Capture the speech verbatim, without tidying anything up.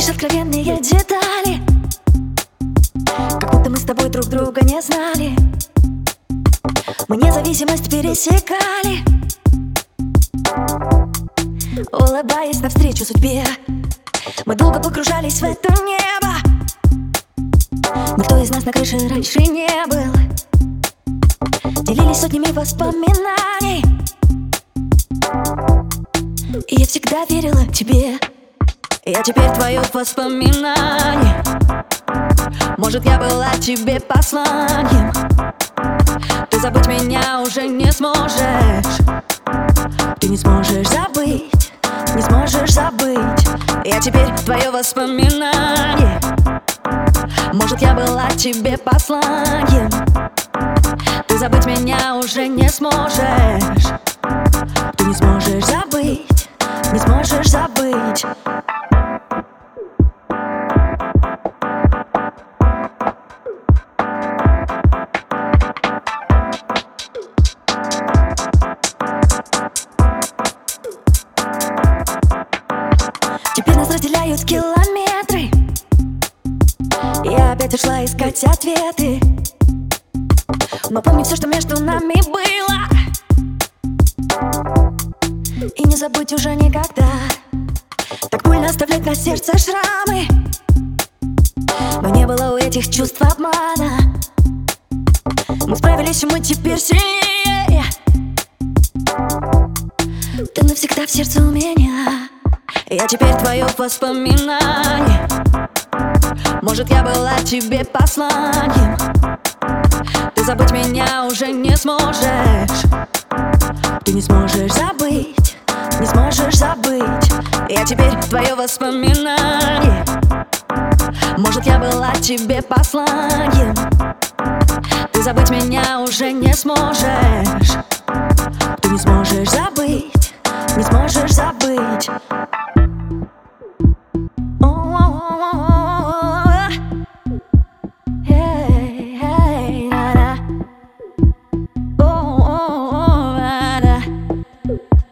лишь откровенные детали, как будто мы с тобой друг друга не знали. Мы независимость пересекали, улыбаясь навстречу судьбе. Мы долго погружались в это небо. Никто из нас на крыше раньше не был. Делились сотнями воспоминаний, и я всегда верила тебе. Я теперь твое воспоминание. Может, я была тебе посланием. Ты забыть меня уже не сможешь. Ты не сможешь забыть, не сможешь забыть. Я теперь твое воспоминание. Может, я была тебе посланием. Ты забыть меня уже не сможешь. Ты не сможешь забыть, не сможешь забыть. Теперь нас разделяют километры. Я опять ушла искать ответы, но помню все, что между нами было, и не забыть уже никогда. Так больно оставлять на сердце шрамы, но не было у этих чувств обмана. Мы справились, и мы теперь сильнее. Ты навсегда в сердце у меня. Я теперь твое воспоминание. Может, я была тебе посланием. Ты забыть меня уже не сможешь. Ты не сможешь забыть, не сможешь забыть. Я теперь твое воспоминание. Может, я была тебе посланием. Ты забыть меня уже не сможешь. Ты не сможешь забыть, не сможешь забыть.